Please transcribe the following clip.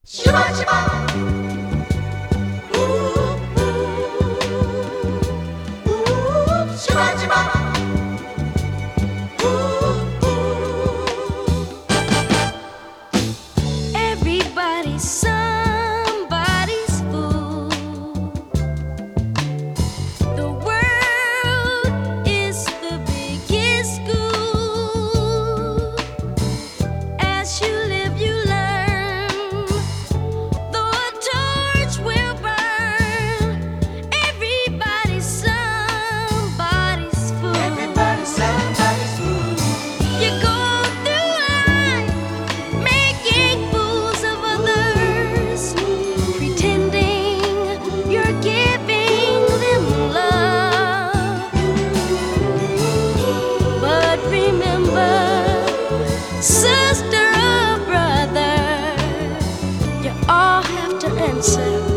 Shiba Shiba, ooh ooh ooh, Shiba Shiba, ooh ooh. Everybody's somebody's fool. The world is the biggest school. As you live, you learn. Though a torch will burn, everybody's somebody's fool. Everybody's somebody's fool. You go through life making fools of others, pretending you're giving them love. But remember, sister or brother, you all have to answer